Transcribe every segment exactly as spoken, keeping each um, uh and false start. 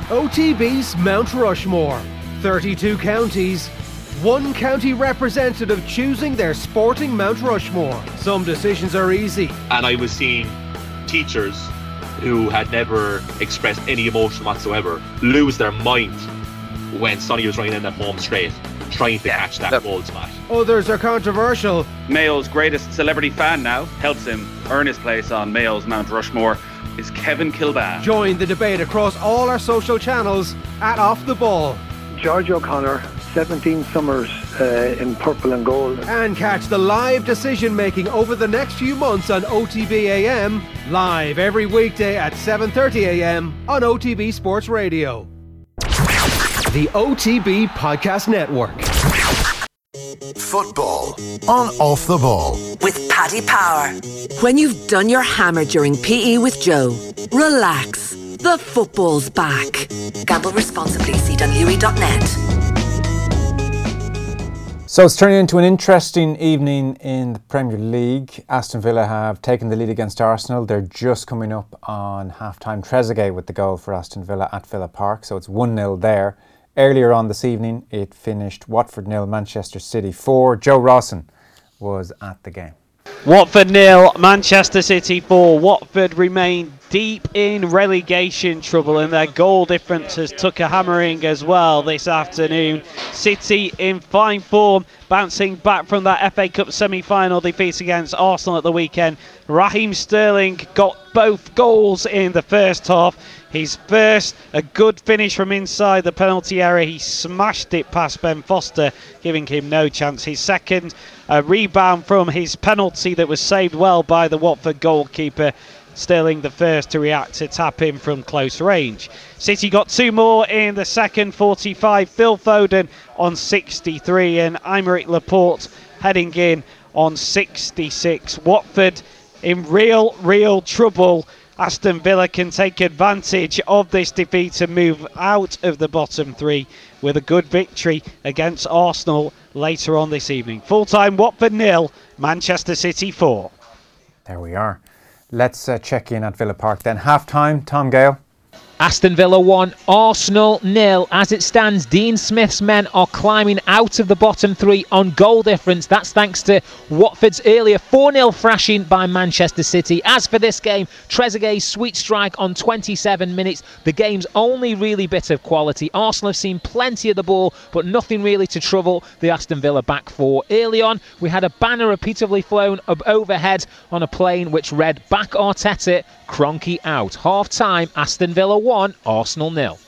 O T B's Mount Rushmore. thirty-two counties. One county representative choosing their sporting Mount Rushmore. Some decisions are easy. And I was seeing teachers who had never expressed any emotion whatsoever lose their mind when Sonny was running in that home straight, trying to catch that goal spot. Others are controversial. Mayo's greatest celebrity fan now helps him earn his place on Mayo's Mount Rushmore is Kevin Kilbane. Join the debate across all our social channels at Off the Ball. George O'Connor, seventeen summers uh, in purple and gold. And catch the live decision making over the next few months on O T B A M, live every weekday at seven thirty a m on O T B Sports Radio. The O T B Podcast Network. Football on Off the Ball with Paddy Power. When you've done your hammer during P E with Joe, relax. The football's back. Gamble responsibly. See dunleary dot net. So it's turning into an interesting evening in the Premier League. Aston Villa have taken the lead against Arsenal. They're just coming up on half-time. Trezeguet with the goal for Aston Villa at Villa Park. So it's one nil there. Earlier on this evening, it finished Watford nil, Manchester City four. Joe Rawson was at the game. Watford nil, Manchester City four. Watford remain deep in relegation trouble and their goal difference has took a hammering as well this afternoon. City in fine form, bouncing back from that F A Cup semi-final defeat against Arsenal at the weekend. Raheem Sterling got both goals in the first half. His first, a good finish from inside the penalty area. He smashed it past Ben Foster, giving him no chance. His second, a rebound from his penalty that was saved well by the Watford goalkeeper. Sterling the first to react to tap in from close range. City got two more in the second, forty-five. Phil Foden on sixty-three and Aymeric Laporte heading in on sixty-six. Watford in real, real trouble. Aston Villa can take advantage of this defeat and move out of the bottom three with a good victory against Arsenal later on this evening. Full-time Watford nil, Manchester City four. There we are. Let's uh, check in at Villa Park then. Half-time, Tom Gale. Aston Villa one, Arsenal nil. As it stands, Dean Smith's men are climbing out of the bottom three on goal difference. That's thanks to Watford's earlier four nil thrashing by Manchester City. As for this game, Trezeguet's sweet strike on twenty-seven minutes. The game's only really bit of quality. Arsenal have seen plenty of the ball, but nothing really to trouble the Aston Villa back four. Early on, we had a banner repeatedly flown up overhead on a plane which read, "Back Arteta, Kroenke out." Half-time, Aston Villa one, Arsenal nil.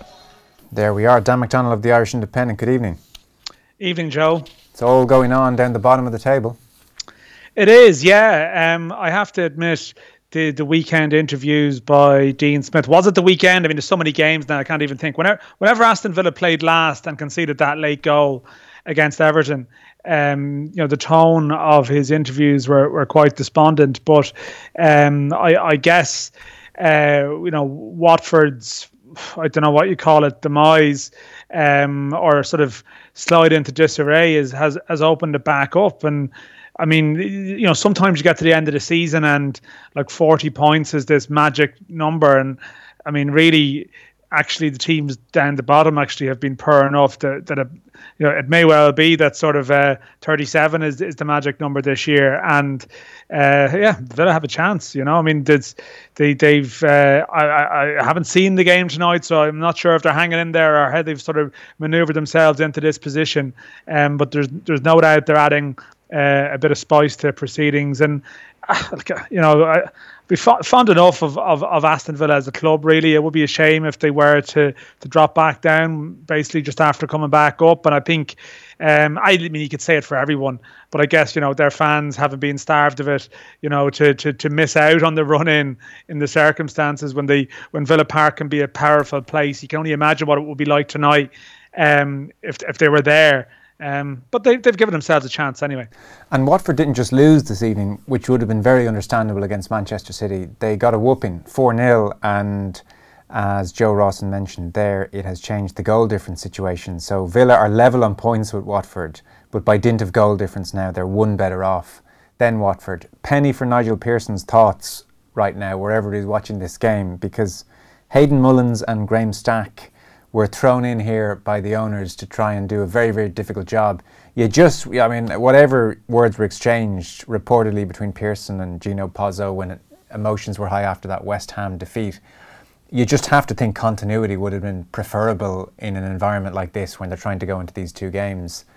There we are. Dan McDonnell of the Irish Independent. Good evening. Evening, Joe. It's all going on down the bottom of the table. It is, yeah. Um, I have to admit, the the weekend interviews by Dean Smith. Was it the weekend? I mean, there's so many games now, I can't even think. Whenever, whenever Aston Villa played last and conceded that late goal against Everton, um, you know, the tone of his interviews were, were quite despondent. But um, I, I guess, uh, you know, Watford's, I don't know what you call it, demise um, or sort of slide into disarray is, has, has opened it back up. And I mean, you know, sometimes you get to the end of the season and like forty points is this magic number. And I mean, really, actually, the teams down the bottom actually have been poor enough that, that it, you know, it may well be that sort of uh, thirty-seven is, is the magic number this year. And uh, yeah, Villa have a chance, you know. I mean, they, they've, uh, I, I haven't seen the game tonight, so I'm not sure if they're hanging in there or how they've sort of maneuvered themselves into this position. Um, but there's, there's no doubt they're adding uh, a bit of spice to proceedings. And, uh, you know, I, be fond enough of, of, of Aston Villa as a club, really. It would be a shame if they were to to drop back down, basically just after coming back up. And I think, um, I mean, you could say it for everyone, but I guess, you know, their fans haven't been starved of it, you know, to to to miss out on the run-in in the circumstances when they when Villa Park can be a powerful place. You can only imagine what it would be like tonight um, if if they were there. Um, but they, they've given themselves a chance anyway. And Watford didn't just lose this evening, which would have been very understandable against Manchester City. They got a whooping, four nil, and as Joe Rawson mentioned there, it has changed the goal difference situation. So Villa are level on points with Watford, but by dint of goal difference now, they're one better off than Watford. Penny for Nigel Pearson's thoughts right now, wherever he's watching this game, because Hayden Mullins and Graham Stack were thrown in here by the owners to try and do a very, very difficult job. You just, I mean, whatever words were exchanged reportedly between Pearson and Gino Pozzo when emotions were high after that West Ham defeat, you just have to think continuity would have been preferable in an environment like this when they're trying to go into these two games.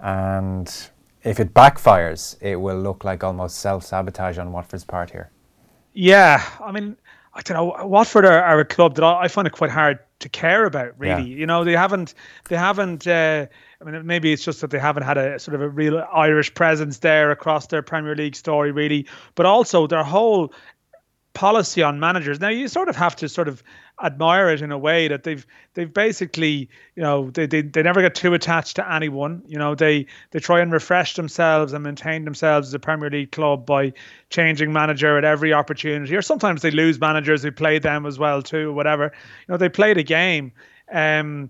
And if it backfires, it will look like almost self-sabotage on Watford's part here. Yeah, I mean, I don't know. Watford are, are a club that I find it quite hard to care about, really. Yeah. You know, they haven't, they haven't, uh, I mean, maybe it's just that they haven't had a sort of a real Irish presence there across their Premier League story, really. But also their whole policy on managers. Now, you sort of have to sort of admire it in a way that they've they've basically, you know, they they, they never get too attached to anyone. You know, they they try and refresh themselves and maintain themselves as a Premier League club by changing manager at every opportunity. Or sometimes they lose managers who play them as well too, whatever. You know, they play the game. Um,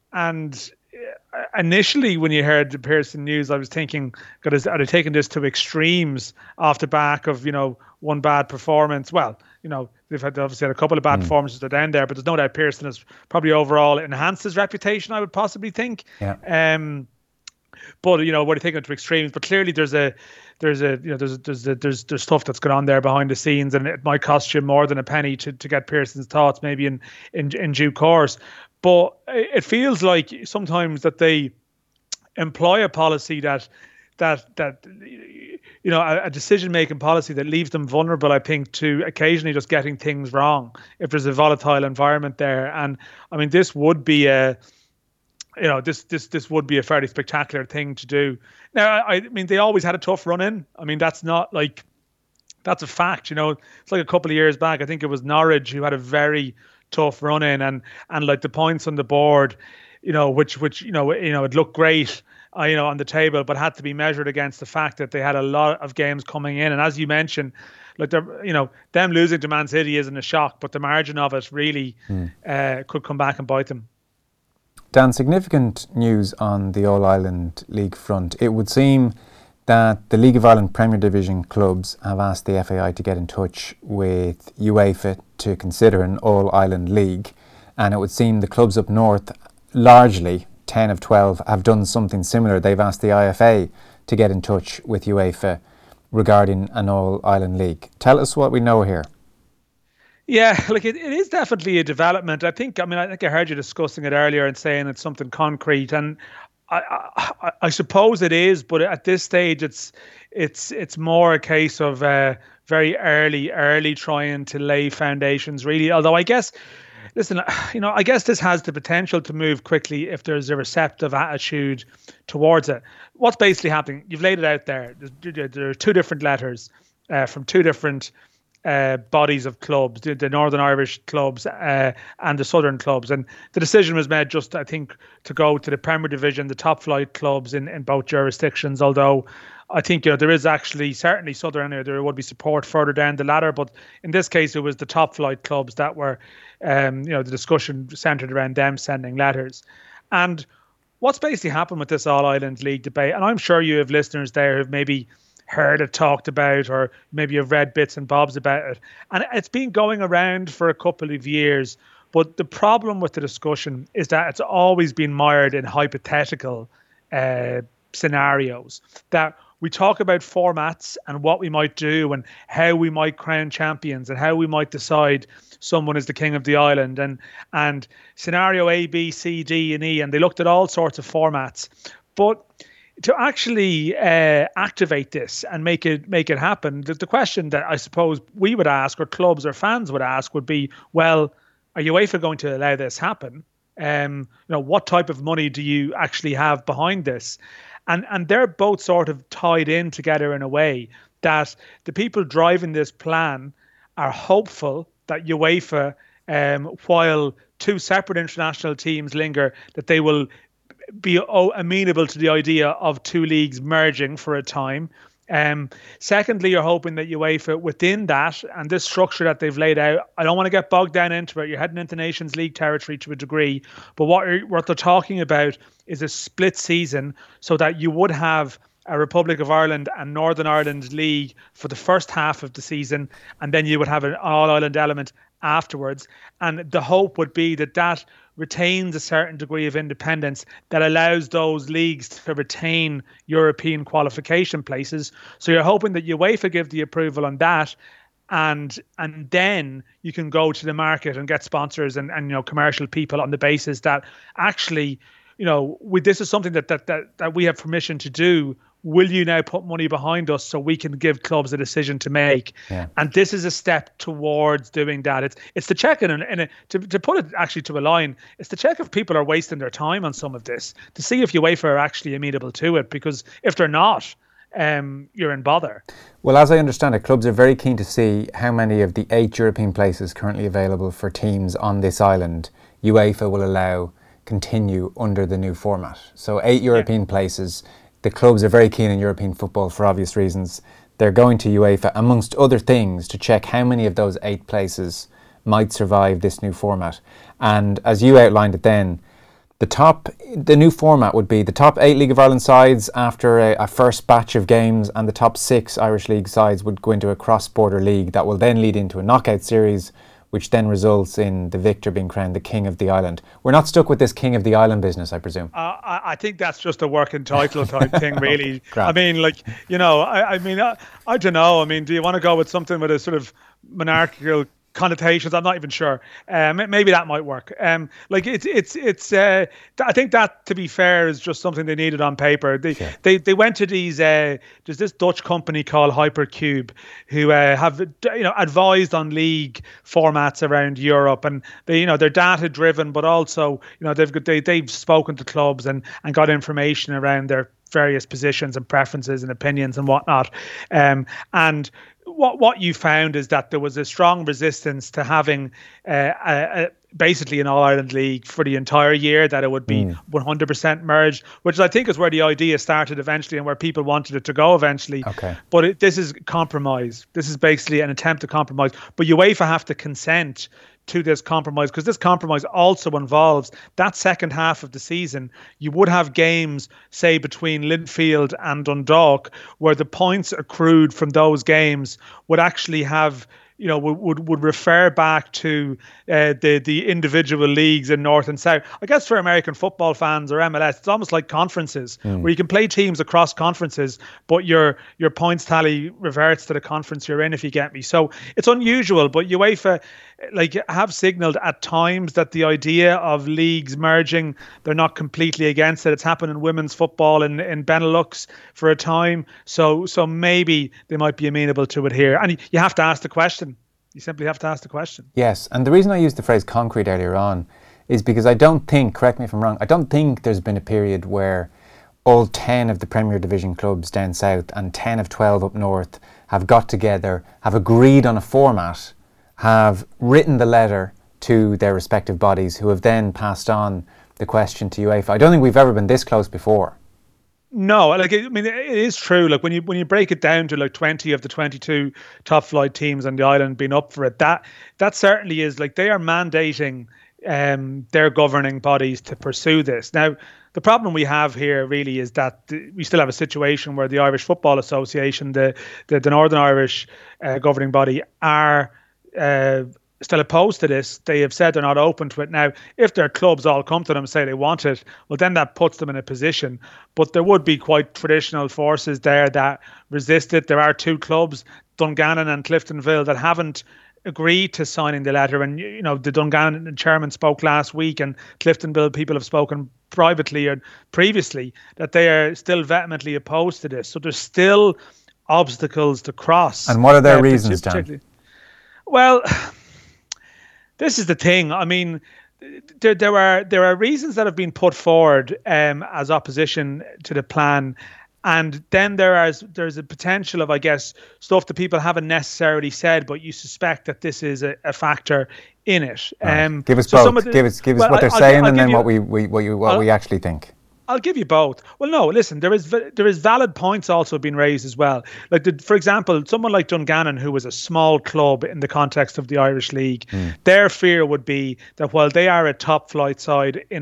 and initially, when you heard the Pearson news, I was thinking, God, is, are they taking this to extremes off the back of, you know, one bad performance? Well, you know, they've had obviously had a couple of bad mm. performances at the end there, but there's no doubt Pearson has probably overall enhanced his reputation, I would possibly think. Yeah. Um, but you know, what are they taking it to extremes? But clearly, there's a, there's a, you know, there's there's a, there's there's stuff that's going on there behind the scenes, and it might cost you more than a penny to to get Pearson's thoughts, maybe in in in due course. But it feels like sometimes that they employ a policy that that that you know a, a decision-making policy that leaves them vulnerable, I think, to occasionally just getting things wrong if there's a volatile environment there. And I mean, this would be a you know this this this would be a fairly spectacular thing to do. Now, I, I mean, they always had a tough run in. I mean, that's not like that's a fact. You know, it's like a couple of years back. I think it was Norwich who had a very tough run in, and and like the points on the board, you know, which which you know you know it looked great, uh, you know, on the table, but had to be measured against the fact that they had a lot of games coming in, and as you mentioned, like they're you know them losing to Man City isn't a shock, but the margin of it really mm. uh, could come back and bite them. Dan, significant news on the All Ireland League front. It would seem that the League of Ireland Premier Division clubs have asked the F A I to get in touch with UEFA to consider an All-Ireland League, and it would seem the clubs up north, largely ten of twelve, have done something similar. They've asked the I F A to get in touch with UEFA regarding an All-Ireland League. Tell us what we know here. Yeah, like it, it is definitely a development. I think, I mean, I think I heard you discussing it earlier and saying it's something concrete, and I, I, I suppose it is, but at this stage, it's it's it's more a case of uh, very early, early trying to lay foundations, really. Although I guess, listen, you know, I guess this has the potential to move quickly if there's a receptive attitude towards it. What's basically happening? You've laid it out there. There, there are two different letters uh, from two different Uh, bodies of clubs, the, the Northern Irish clubs uh, and the Southern clubs. And the decision was made just, I think, to go to the Premier Division, the top flight clubs in, in both jurisdictions, although I think, you know, there is actually certainly Southern, there would be support further down the ladder, but in this case it was the top flight clubs that were, um, you know, the discussion centred around them sending letters. And what's basically happened with this All-Ireland League debate, and I'm sure you have listeners there who've maybe heard it talked about, or maybe you've read bits and bobs about it, and it's been going around for a couple of years. But the problem with the discussion is that it's always been mired in hypothetical uh, scenarios, that we talk about formats and what we might do and how we might crown champions and how we might decide someone is the king of the island, and and scenario A, B, C, D and E, and they looked at all sorts of formats. But to actually uh, activate this and make it make it happen, the, the question that I suppose we would ask, or clubs or fans would ask, would be, well, are UEFA going to allow this happen? Um, you know, what type of money do you actually have behind this? And and they're both sort of tied in together in a way that the people driving this plan are hopeful that UEFA, um, while two separate international teams linger, that they will be oh, amenable to the idea of two leagues merging for a time. Um, secondly, you're hoping that UEFA, within that and this structure that they've laid out, I don't want to get bogged down into it, you're heading into Nations League territory to a degree, but what, what they're talking about is a split season, so that you would have a Republic of Ireland and Northern Ireland League for the first half of the season, and then you would have an All-Ireland element afterwards. And the hope would be that that retains a certain degree of independence that allows those leagues to retain European qualification places. So you're hoping that UEFA give the approval on that, and and then you can go to the market and get sponsors and, and you know commercial people on the basis that actually, you know, we, this is something that, that that that we have permission to do. Will you now put money behind us so we can give clubs a decision to make? Yeah. And this is a step towards doing that. It's it's the check in, and a, to to put it actually to a line, it's the check if people are wasting their time on some of this, to see if UEFA are actually amenable to it. Because if they're not, um, you're in bother. Well, as I understand it, clubs are very keen to see how many of the eight European places currently available for teams on this island UEFA will allow continue under the new format. So eight European yeah. places. The clubs are very keen in European football for obvious reasons. They're going to UEFA, amongst other things, to check how many of those eight places might survive this new format. And as you outlined it then, the top, the new format would be the top eight League of Ireland sides after a, a first batch of games, and the top six Irish League sides would go into a cross-border league that will then lead into a knockout series, which then results in the victor being crowned the King of the Island. We're not stuck with this King of the Island business, I presume. Uh, I, I think that's just a working title type thing, really. I mean, like, you know, I, I mean, I, I don't know. I mean, do you want to go with something with a sort of monarchical connotations? I'm not even sure. Um, maybe that might work. Um, like it's it's it's. Uh, I think that, to be fair, is just something they needed on paper. They yeah. they they went to these. Uh, there's this Dutch company called Hypercube who uh, have you know advised on league formats around Europe, and they you know they're data driven, but also you know they've got they they've spoken to clubs and and got information around their various positions and preferences and opinions and whatnot, um, and. What what you found is that there was a strong resistance to having uh, a, a, basically an All-Ireland League for the entire year, that it would be mm. one hundred percent merged, which I think is where the idea started eventually and where people wanted it to go eventually. Okay. But it, this is compromise. This is basically an attempt to compromise. But UEFA have to consent to this compromise, because this compromise also involves that second half of the season. You would have games, say, between Linfield and Dundalk, where the points accrued from those games would actually have, you know, would would, would refer back to uh, the the individual leagues in North and South. I guess for American football fans or M L S, it's almost like conferences mm. where you can play teams across conferences, but your your points tally reverts to the conference you're in, if you get me. So it's unusual, but UEFA like have signaled at times that the idea of leagues merging, they're not completely against it. It's happened in women's football in, in Benelux for a time. So so maybe they might be amenable to it here. And you have to ask the question. You simply have to ask the question. Yes, and the reason I used the phrase concrete earlier on is because I don't think, correct me if I'm wrong, I don't think there's been a period where all ten of the Premier Division clubs down south and ten of twelve up north have got together, have agreed on a format, have written the letter to their respective bodies, who have then passed on the question to UEFA. I don't think we've ever been this close before. No, like I mean, it is true. Like when you when you break it down to like twenty of the twenty-two top flight teams on the island being up for it, that that certainly is like they are mandating um, their governing bodies to pursue this. Now, the problem we have here really is that we still have a situation where the Irish Football Association, the the, the Northern Irish uh, governing body, are uh, still opposed to this. They have said they're not open to it. Now, if their clubs all come to them and say they want it, well, then that puts them in a position. But there would be quite traditional forces there that resist it. There are two clubs, Dungannon and Cliftonville, that haven't agreed to signing the letter. And, you know, the Dungannon chairman spoke last week, and Cliftonville people have spoken privately or previously that they are still vehemently opposed to this. So there's still obstacles to cross. And what are their uh, reasons, Dan? Well, this is the thing. I mean, there there are there are reasons that have been put forward um, as opposition to the plan, and then there is there's a potential of, I guess, stuff that people haven't necessarily said, but you suspect that this is a, a factor in it. Right. Um, give us so both. The, give us give us well, what they're I'll, saying, I'll and then you, what we, we what you what I'll, we actually think. I'll give you both. Well, no, listen, there is there is valid points also being raised as well. Like, the, for example, someone like Dungannon, who was a small club in the context of the Irish League, mm. their fear would be that while they are a top flight side in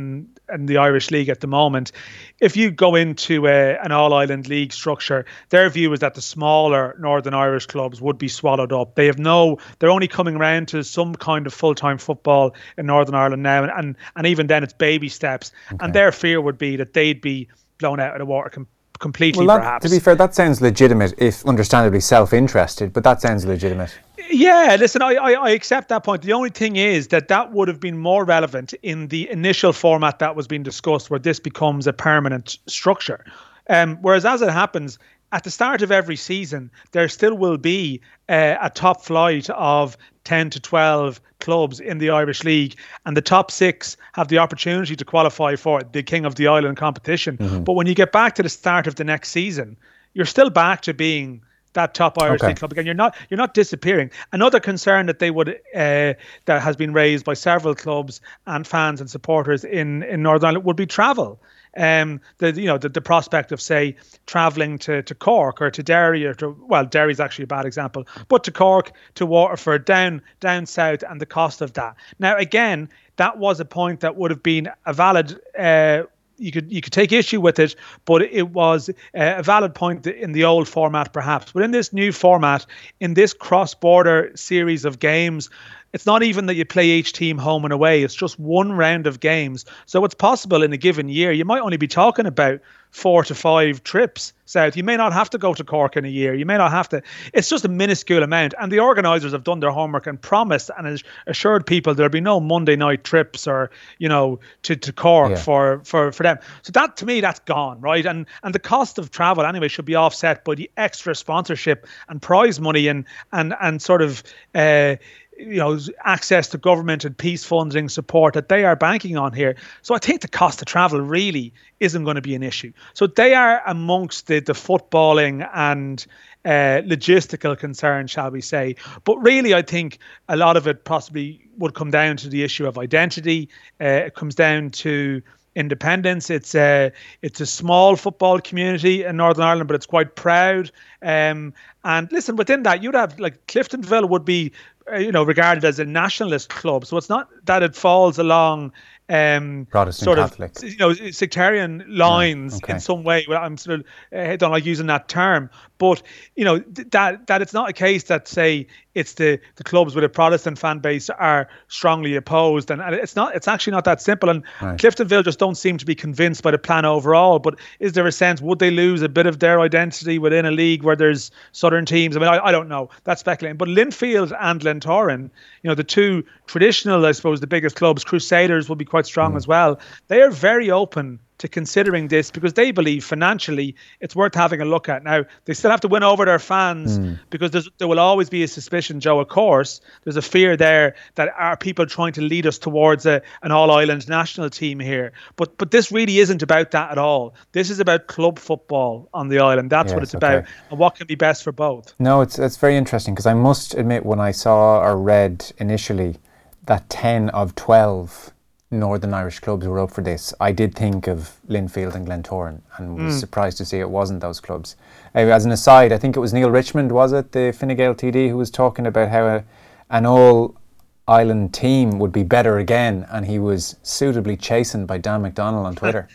in the Irish League at the moment. If you go into a, an all-Ireland league structure, their view is that the smaller Northern Irish clubs would be swallowed up. They have no, they're only coming around to some kind of full-time football in Northern Ireland now, and and, and even then it's baby steps. Okay. And their fear would be that they'd be blown out of the water com- completely, well, that, perhaps. To be fair, that sounds legitimate, if understandably self-interested, but that sounds legitimate. Yeah, listen, I, I, I accept that point. The only thing is that that would have been more relevant in the initial format that was being discussed, where this becomes a permanent structure. Um, whereas as it happens, at the start of every season, there still will be uh, a top flight of ten to twelve clubs in the Irish League, and the top six have the opportunity to qualify for the King of the Island competition. Mm-hmm. But when you get back to the start of the next season, you're still back to being that top Irish okay. League club again. You're not you're not disappearing. Another concern that they would uh, that has been raised by several clubs and fans and supporters in, in Northern Ireland would be travel. Um, the you know the, the prospect of, say, travelling to, to Cork or to Derry, or to, well, Derry's actually a bad example, but to Cork, to Waterford, down down south, and the cost of that. Now, again, that was a point that would have been a valid. Uh, You could you could take issue with it, but it was a valid point in the old format, perhaps. But in this new format, in this cross-border series of games, it's not even that you play each team home and away. It's just one round of games. So it's possible in a given year, you might only be talking about four to five trips south. You may not have to go to Cork in a year. You may not have to. It's just a minuscule amount. And the organisers have done their homework and promised and assured people there'll be no Monday night trips or, you know, to, to Cork yeah. for, for, for them. So that, to me, that's gone, right? And and the cost of travel anyway should be offset by the extra sponsorship and prize money and and and sort of uh, you know, access to government and peace funding support that they are banking on here. So I think the cost of travel really isn't going to be an issue. So they are amongst the, the footballing and uh, logistical concerns, shall we say. But really, I think a lot of it possibly would come down to the issue of identity. Uh, it comes down to independence. It's a it's a small football community in Northern Ireland, but it's quite proud. Um, and listen, within that, you'd have like Cliftonville would be, uh, you know, regarded as a nationalist club. So it's not that it falls along um, Protestant sort Catholics, of, you know, sectarian lines yeah, okay. in some way. Well, I'm sort of I don't like using that term, but you know th- that that it's not a case that, say, it's the, the clubs with a Protestant fan base are strongly opposed, and, and it's not. It's actually not that simple. And right. Cliftonville just don't seem to be convinced by the plan overall. But is there a sense, would they lose a bit of their identity within a league where there's southern teams? I mean, I, I don't know. That's speculating. But Linfield and Glentoran, you know, the two traditional, I suppose, the biggest clubs, Crusaders will be quite strong mm. as well. They are very open to considering this because they believe financially it's worth having a look at. Now, they still have to win over their fans mm. because there's, there will always be a suspicion, Joe, of course. There's a fear there that are people trying to lead us towards a, an all-Ireland national team here. But but this really isn't about that at all. This is about club football on the island. That's yes, what it's okay. about, and what can be best for both. No, it's, it's very interesting because I must admit, when I saw or read initially that ten of twelve Northern Irish clubs were up for this, I did think of Linfield and Glentoran and was mm. surprised to see it wasn't those clubs. Uh, as an aside, I think it was Neil Richmond, was it, the Fine Gael T D, who was talking about how a, an all-Ireland team would be better again, and he was suitably chastened by Dan McDonnell on Twitter.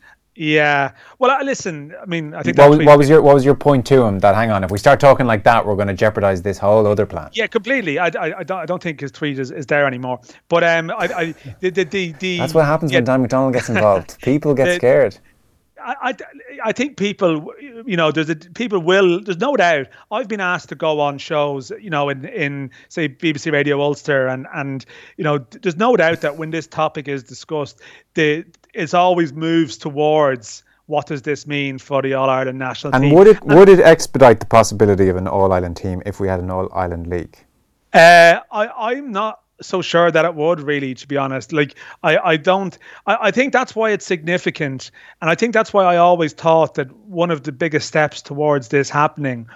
Yeah. Well, uh, listen, I mean, I think what was, what was your what was your point to him? That hang on, if we start talking like that, we're going to jeopardise this whole other plan. Yeah, completely. I, I, I don't I don't think his tweet is, is there anymore. But um, I, I the, the the the that's what happens yeah, when Dan McDonnell gets involved. People get the, scared. I, I, I think people, you know, there's a, people will, there's no doubt. I've been asked to go on shows, you know, in, in say, B B C Radio Ulster, and, and you know, there's no doubt that when this topic is discussed, the it always moves towards what does this mean for the All-Ireland national and team. And would it, would it expedite the possibility of an All-Ireland team if we had an All-Ireland league? Uh, I, I'm not so sure that it would, really, to be honest. Like, I, I don't, I, I think that's why it's significant. And I think that's why I always thought that one of the biggest steps towards this happening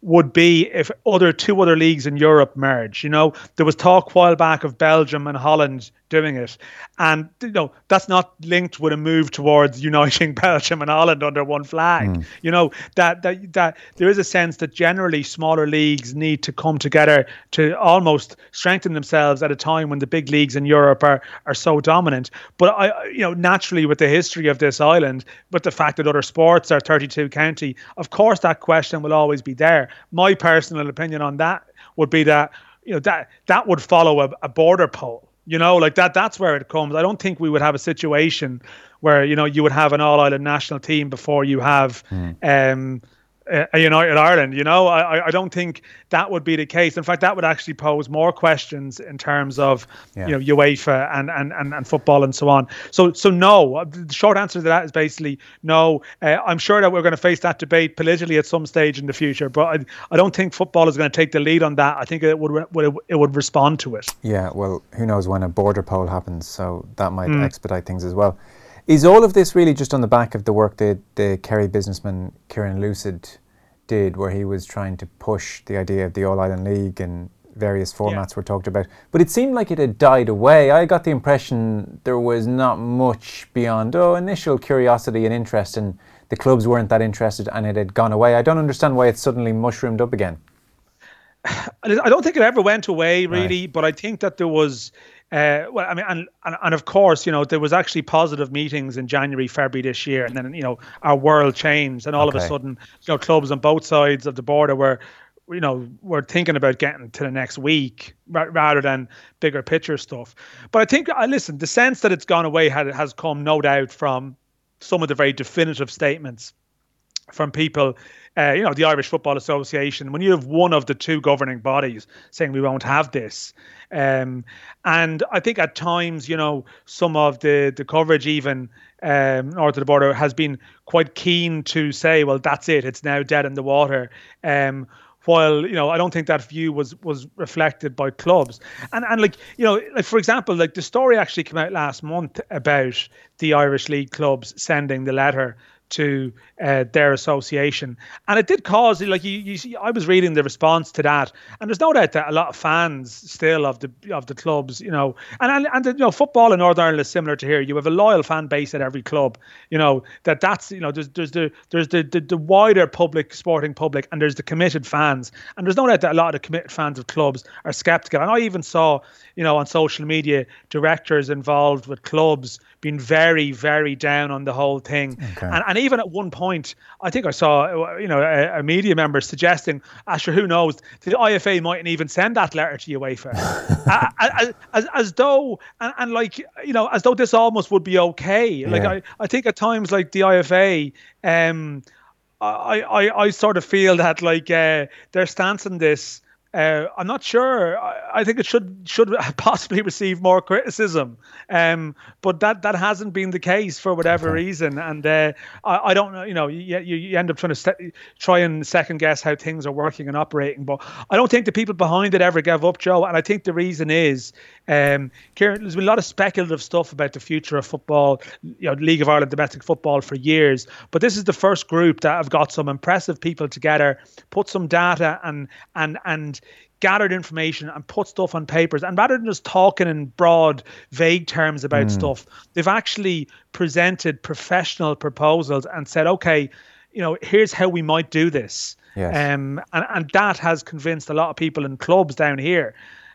would be if other two other leagues in Europe merge. You know, there was talk a while back of Belgium and Holland doing it, and you know that's not linked with a move towards uniting Belgium and Holland under one flag. Mm. You know that that that there is a sense that generally smaller leagues need to come together to almost strengthen themselves at a time when the big leagues in Europe are are so dominant. But I, you know, naturally with the history of this island, with the fact that other sports are thirty-two county, of course that question will always be there. My personal opinion on that would be that you know that that would follow a, a border poll. You know, like that, that's where it comes. I don't think we would have a situation where, you know, you would have an all-island national team before you have mm. um, a United Ireland. You know, I, I don't think that would be the case. In fact, that would actually pose more questions in terms of, yeah. you know, UEFA and, and, and, and football and so on. So, so no, the short answer to that is basically no. Uh, I'm sure that we're going to face that debate politically at some stage in the future, but I, I don't think football is going to take the lead on that. I think it would, would it would respond to it. Yeah, well, who knows when a border poll happens, so that might mm. expedite things as well. Is all of this really just on the back of the work that the Kerry businessman Kieran Lucid did, where he was trying to push the idea of the All-Ireland League and various formats yeah. were talked about? But it seemed like it had died away. I got the impression there was not much beyond, oh, initial curiosity and interest, and the clubs weren't that interested and it had gone away. I don't understand why it's suddenly mushroomed up again. I don't think it ever went away, really, right. but I think that there was... Uh, well, I mean, and, and and of course, you know, there was actually positive meetings in January, February this year, and then, you know, our world changed, and all okay. of a sudden, you know, clubs on both sides of the border were, you know, were thinking about getting to the next week rather than bigger picture stuff. But I think, I listen, the sense that it's gone away had, has come, no doubt, from some of the very definitive statements from people. Uh, you know, the Irish Football Association, when you have one of the two governing bodies saying we won't have this. Um, and I think at times, you know, some of the, the coverage even um, north of the border has been quite keen to say, well, that's it. It's now dead in the water. Um, while, you know, I don't think that view was was reflected by clubs. And, and like, you know, like for example, like the story actually came out last month about the Irish League clubs sending the letter to uh, their association, and it did cause, like you, you see, I was reading the response to that, and there's no doubt that a lot of fans still of the of the clubs, you know, and and, and you know, football in Northern Ireland is similar to here. You have a loyal fan base at every club, you know, that that's, you know, there's there's the there's the, the the wider public, sporting public, and there's the committed fans, and there's no doubt that a lot of the committed fans of clubs are sceptical. And I even saw, you know, on social media, directors involved with clubs being very, very down on the whole thing. Okay. And, and even at one point, I think I saw, you know, a, a media member suggesting, Asher, who knows, the I F A mightn't even send that letter to UEFA. as, as, as though, and, and like, you know, as though this almost would be okay. Yeah. Like, I, I think at times, like the I F A, um, I, I, I sort of feel that, like, uh, their stance on this, Uh, I'm not sure. I, I think it should should possibly receive more criticism, um, but that, that hasn't been the case for whatever okay. reason. And uh, I, I don't know. You know, you, you end up trying to st- try and second guess how things are working and operating. But I don't think the people behind it ever gave up, Joe. And I think the reason is, um, Kieran, there's been a lot of speculative stuff about the future of football, you know, League of Ireland domestic football for years. But this is the first group that have got some impressive people together, put some data and and and. gathered information and put stuff on papers, and rather than just talking in broad, vague terms about mm. stuff, they've actually presented professional proposals and said, okay, you know, here's how we might do this. Yes. Um, and, and that has convinced a lot of people in clubs down here,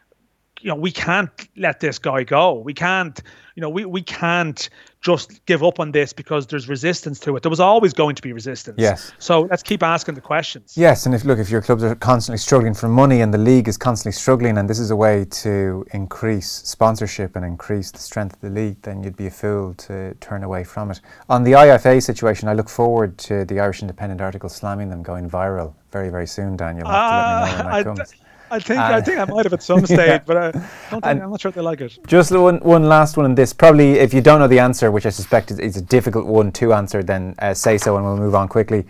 you know, we can't let this guy go. We can't, you know, we, we can't just give up on this because there's resistance to it. There was always going to be resistance. Yes. So let's keep asking the questions. Yes, and if look, if your clubs are constantly struggling for money and the league is constantly struggling, and this is a way to increase sponsorship and increase the strength of the league, then you'd be a fool to turn away from it. On the I F A situation, I look forward to the Irish Independent article slamming them going viral very, very soon, Dan. You'll have to uh, let me know when that I, comes. I think uh, I think I might have at some stage, yeah. but I don't think, I'm not sure if they like it. Just one one last one on this. Probably, if you don't know the answer, which I suspect is, is a difficult one to answer, then uh, say so and we'll move on quickly.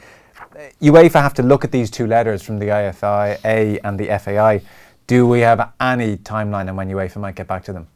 UEFA have to look at these two letters from the I F A and the F A I. Do we have any timeline on when UEFA might get back to them?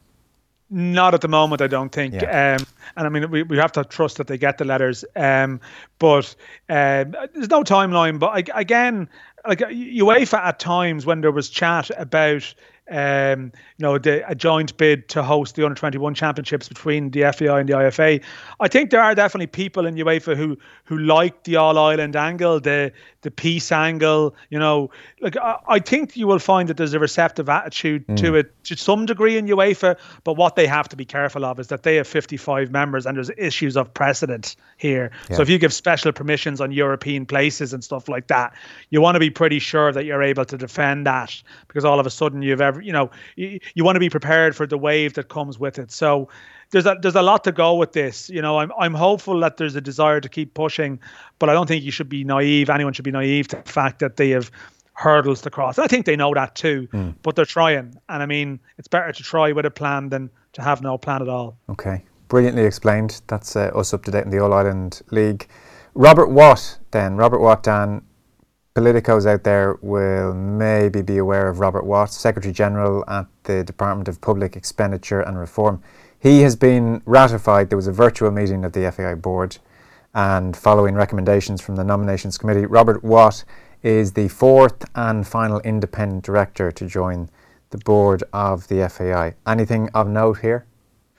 Not at the moment, I don't think. Yeah. Um, and I mean, we, we have to trust that they get the letters. Um, but um, there's no timeline. But I, again, like UEFA at times when there was chat about um, you know, the, a joint bid to host the under twenty-one championships between the F A I and the I F A. I think there are definitely people in UEFA who who like the All Ireland angle, the the peace angle. You know, like I, I think you will find that there's a receptive attitude mm. to it to some degree in UEFA. But what they have to be careful of is that they have fifty-five members and there's issues of precedent here. Yeah. So if you give special permissions on European places and stuff like that, you want to be pretty sure that you're able to defend that, because all of a sudden you've ever, you know, you, you want to be prepared for the wave that comes with it. So there's a there's a lot to go with this. You know, I'm I'm hopeful that there's a desire to keep pushing, but I don't think you should be naive. Anyone should be naive to the fact that they have hurdles to cross. And I think they know that too, mm. but they're trying. And I mean, it's better to try with a plan than to have no plan at all. Okay, brilliantly explained. That's uh, us up to date in the All Ireland League. Robert Watt, then Robert Watt, Dan. Politicos out there will maybe be aware of Robert Watt, Secretary General at the Department of Public Expenditure and Reform. He has been ratified. There was a virtual meeting of the F A I board, and following recommendations from the Nominations Committee, Robert Watt is the fourth and final independent director to join the board of the F A I. Anything of note here?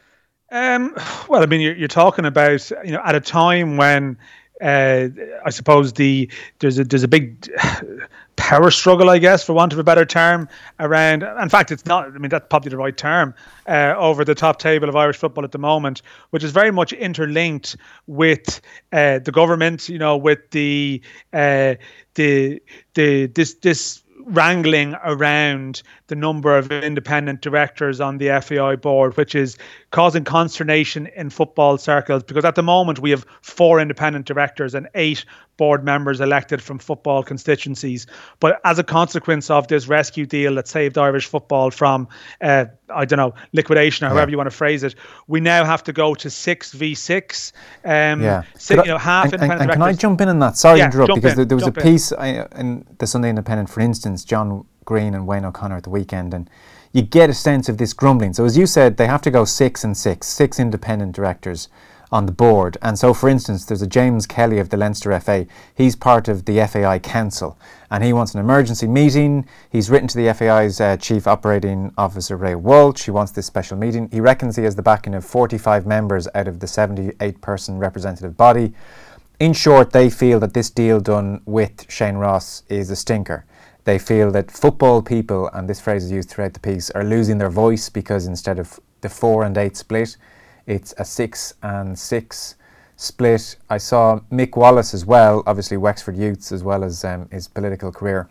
Um, well, I mean, you're, you're talking about, you know, at a time when Uh, I suppose the there's a there's a big power struggle, I guess, for want of a better term, around. In fact, it's not. I mean, that's probably the right term uh, over the top table of Irish football at the moment, which is very much interlinked with uh, the government. You know, with the uh, the the this this. wrangling around the number of independent directors on the F A I board, which is causing consternation in football circles, because at the moment we have four independent directors and eight board members elected from football constituencies. But as a consequence of this rescue deal that saved Irish football from, uh, I don't know, liquidation or however yeah. you want to phrase it, we now have to go to six v six. Um, yeah. Six, you know, half and, independent and, and directors. Can I jump in on that? Sorry yeah, to interrupt, because in, there, there was a piece in. I, in the Sunday Independent, for instance, John Green and Wayne O'Connor at the weekend, and you get a sense of this grumbling. So as you said, they have to go six and six, six independent directors on the board. And so, for instance, there's a James Kelly of the Leinster F A. He's part of the F A I Council, and he wants an emergency meeting. He's written to the F A I's uh, Chief Operating Officer, Ray Walsh. He wants this special meeting. He reckons he has the backing of forty-five members out of the seventy-eight person representative body. In short, they feel that this deal done with Shane Ross is a stinker. They feel that football people, and this phrase is used throughout the piece, are losing their voice because instead of the four and eight split, it's a six and six split. I saw Mick Wallace as well, obviously Wexford Youths, as well as um, his political career.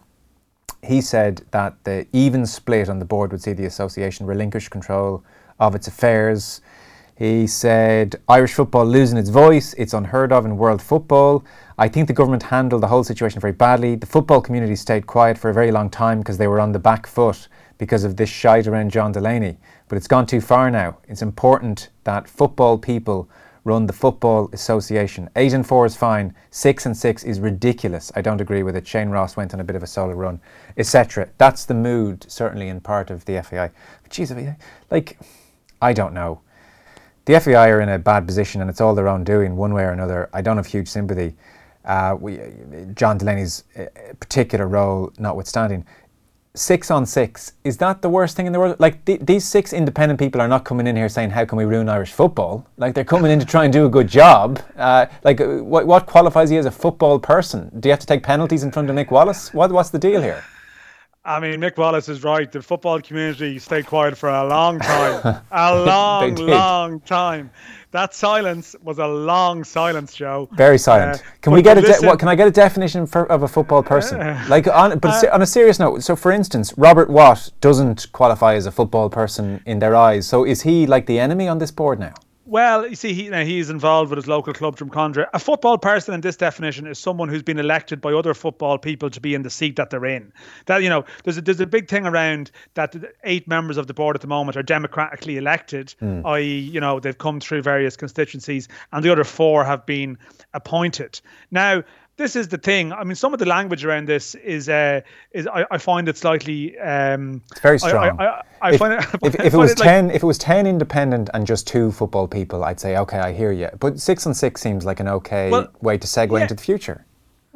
He said that the even split on the board would see the association relinquish control of its affairs. He said, Irish football losing its voice, it's unheard of in world football. I think the government handled the whole situation very badly. The football community stayed quiet for a very long time because they were on the back foot because of this shite around John Delaney. But it's gone too far now. It's important that football people run the Football Association. Eight and four is fine. Six and six is ridiculous. I don't agree with it. Shane Ross went on a bit of a solo run, et cetera. That's the mood, certainly in part of the F A I. But geez, like, I don't know. The F A I are in a bad position, and it's all their own doing, one way or another. I don't have huge sympathy. Uh, we, John Delaney's uh, particular role notwithstanding. Six on six, is that the worst thing in the world? Like, th- these six independent people are not coming in here saying, how can we ruin Irish football? Like, they're coming in to try and do a good job. Uh, like, uh, what, what qualifies you as a football person? Do you have to take penalties in front of Mick Wallace? What, what's the deal here? I mean, Mick Wallace is right. The football community stayed quiet for a long time. A long, long time. That silence was a long silence, Joe. Very silent. Uh, can we get a de- what, Can I get a definition for, of a football person? Uh, like, on, but uh, on a serious note. So, for instance, Robert Watt doesn't qualify as a football person in their eyes. So, is he like the enemy on this board now? Well, you see, he, you know, he's involved with his local club, Drumcondra. A football person in this definition is someone who's been elected by other football people to be in the seat that they're in. That, you know, there's a, there's a big thing around that eight members of the board at the moment are democratically elected, mm. that is, you know, they've come through various constituencies, and the other four have been appointed. Now, this is the thing. I mean, some of the language around this is, uh, is I, I find it slightly. Um, it's very strong. I, I, I if, find it, if, if it was it ten, like, if it was ten independent and just two football people, I'd say okay, I hear you. But six and six seems like an okay well, way to segue yeah. into the future.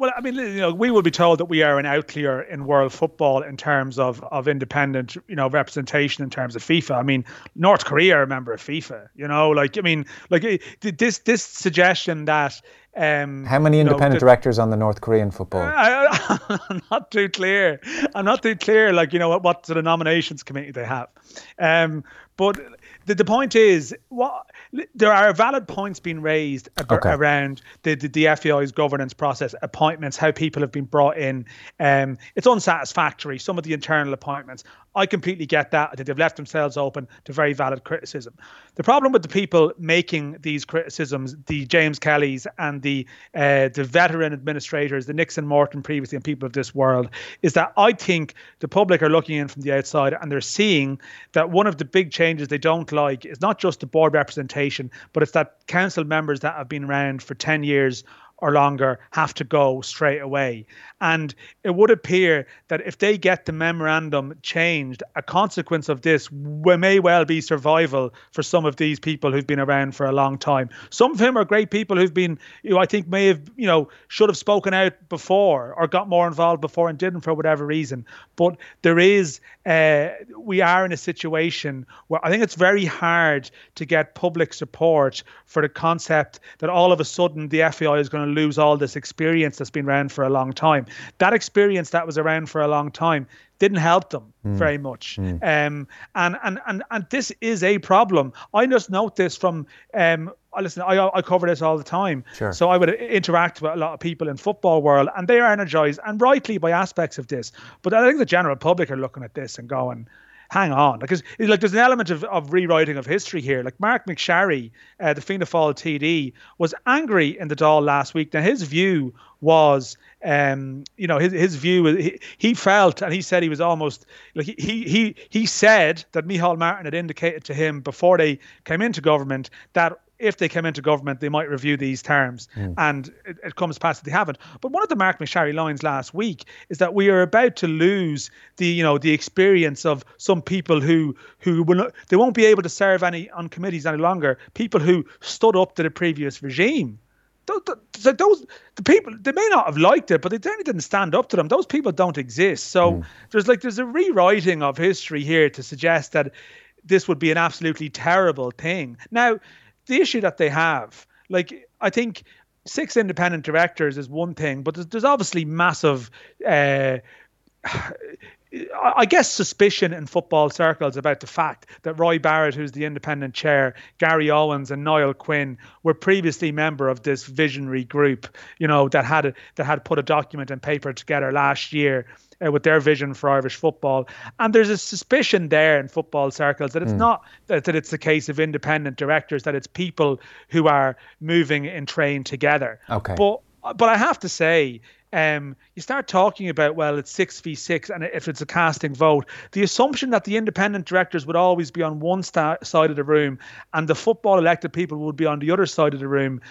Well, I mean, you know, we will be told that we are an outlier in world football in terms of, of independent, you know, representation in terms of FIFA. I mean, North Korea are a member of FIFA, you know, like, I mean, like this this suggestion that... Um, How many independent you know, the, directors on the North Korean football? I, I'm not too clear. I'm not too clear, like, you know, what, what sort of nominations committee they have. Um, but the, the point is, what there are valid points being raised ab- okay. around the, the, the F A I's governance process, appointments, how people have been brought in. Um, it's unsatisfactory, some of the internal appointments. I completely get that. I think they've left themselves open to very valid criticism. The problem with the people making these criticisms, the James Kellys and the uh, the veteran administrators, the Nixon Morton previously and people of this world, is that I think the public are looking in from the outside and they're seeing that one of the big changes they don't like is not just the board representation, but it's that council members that have been around for ten years or longer have to go straight away. And it would appear that if they get the memorandum changed, a consequence of this may well be survival for some of these people who've been around for a long time. Some of whom are great people who've been, you know, I think may have, you know, should have spoken out before or got more involved before and didn't for whatever reason. But there is, uh, we are in a situation where I think it's very hard to get public support for the concept that all of a sudden the F A I is going to lose all this experience that's been around for a long time. That experience that was around for a long time didn't help them mm. very much. Mm. Um, and, and, and, and this is a problem. I just note this from, um, listen, I, I cover this all the time. Sure. So I would interact with a lot of people in football world and they are energized and rightly by aspects of this. But I think the general public are looking at this and going, hang on, because like, like there's an element of, of rewriting of history here. Like Mark McSharry, uh, the Fianna Fáil T D, was angry in the Dáil last week. Now his view was, um, you know, his his view he, he felt, and he said he was almost like he he he said that Micheál Martin had indicated to him before they came into government that if they came into government, they might review these terms. Mm. And it, it comes past that they haven't. But one of the Mark McSharry lines last week is that we are about to lose the, you know, the experience of some people who who will not, they won't be able to serve any on committees any longer. People who stood up to the previous regime. Those, those, those the people, they may not have liked it, but they certainly didn't stand up to them. Those people don't exist. So mm. there's like there's a rewriting of history here to suggest that this would be an absolutely terrible thing. Now, the issue that they have, like, I think six independent directors is one thing, but there's, there's obviously massive, uh, I guess, suspicion in football circles about the fact that Roy Barrett, who's the independent chair, Gary Owens and Niall Quinn were previously member of this visionary group, you know, that had that had put a document and paper together last year Uh, with their vision for Irish football. And there's a suspicion there in football circles that it's mm. not that, that it's the case of independent directors, that it's people who are moving in train together. Okay. But but I have to say, um, you start talking about, well, it's six v six, and if it's a casting vote, the assumption that the independent directors would always be on one sta- side of the room and the football elected people would be on the other side of the room,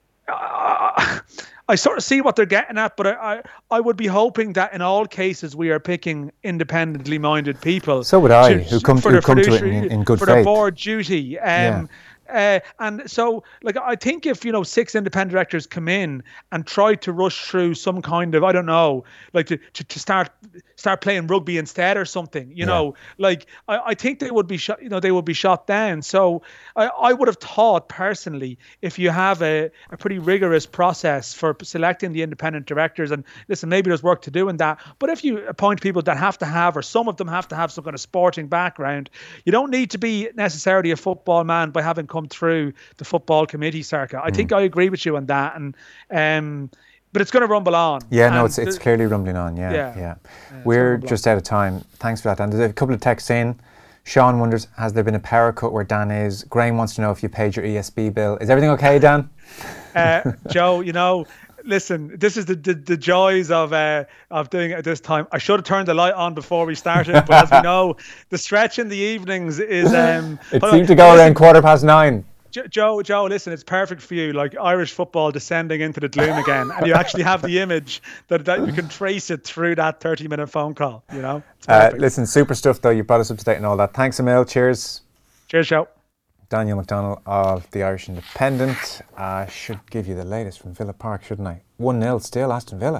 uh, I sort of see what they're getting at, but I, I, I would be hoping that in all cases we are picking independently minded people. So would I, to, who come, for who their come to it in, in good for faith. For their board duty. Um, yeah. Uh, and so, like, I think if, you know, six independent directors come in and try to rush through some kind of, I don't know, like to, to, to start start playing rugby instead or something, you yeah. know, like, I, I think they would be shot, you know, they would be shot down. So I, I would have thought personally, if you have a, a pretty rigorous process for selecting the independent directors, and listen, maybe there's work to do in that, but if you appoint people that have to have, or some of them have to have some kind of sporting background, you don't need to be necessarily a football man by having come through the football committee circuit. I mm. think I agree with you on that, and um, but it's going to rumble on. Yeah, no, it's it's clearly rumbling on. Yeah, yeah. yeah. yeah We're just out of time. Thanks for that, Dan. There's a couple of texts in. Sean wonders, has there been a power cut where Dan is? Graham wants to know if you paid your E S B bill. Is everything okay, Dan? uh, Joe, you know, listen, this is the, the, the joys of uh, of doing it at this time. I should have turned the light on before we started, but as we know, the stretch in the evenings is... Um, it seemed to go listen, around quarter past nine. Joe, Joe, listen, it's perfect for you, like Irish football descending into the gloom again, and you actually have the image that, that you can trace it through that thirty-minute phone call, you know? Uh, listen, super stuff, though. You brought us up to date and all that. Thanks, Emil. Cheers. Cheers, Joe. Daniel McDonnell of the Irish Independent. I uh, should give you the latest from Villa Park, shouldn't I? one nil still, Aston Villa.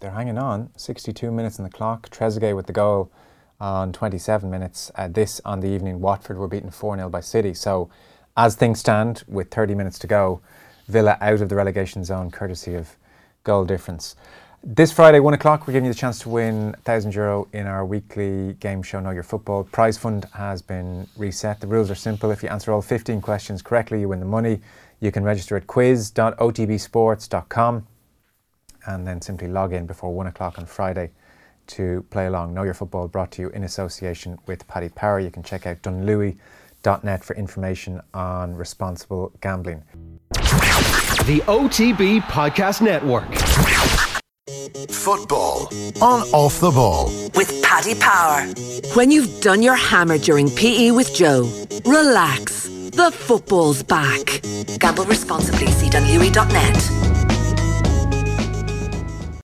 they're hanging on. sixty-two minutes on the clock. Trezeguet with the goal on twenty-seven minutes. Uh, this on the evening, Watford were beaten four nil by City. So as things stand, with thirty minutes to go, Villa out of the relegation zone courtesy of goal difference. This Friday, one o'clock, we're giving you the chance to win one thousand euro in our weekly game show, Know Your Football. Prize fund has been reset. The rules are simple. If you answer all fifteen questions correctly, you win the money. You can register at quiz dot o t b sports dot com and then simply log in before one o'clock on Friday to play along. Know Your Football brought to you in association with Paddy Power. You can check out dunlewy dot net for information on responsible gambling. The O T B Podcast Network. Football on Off the Ball. With Paddy Power. When you've done your hammer during P E with Joe, relax. The football's back. Gamble responsibly. See dunlewy dot net.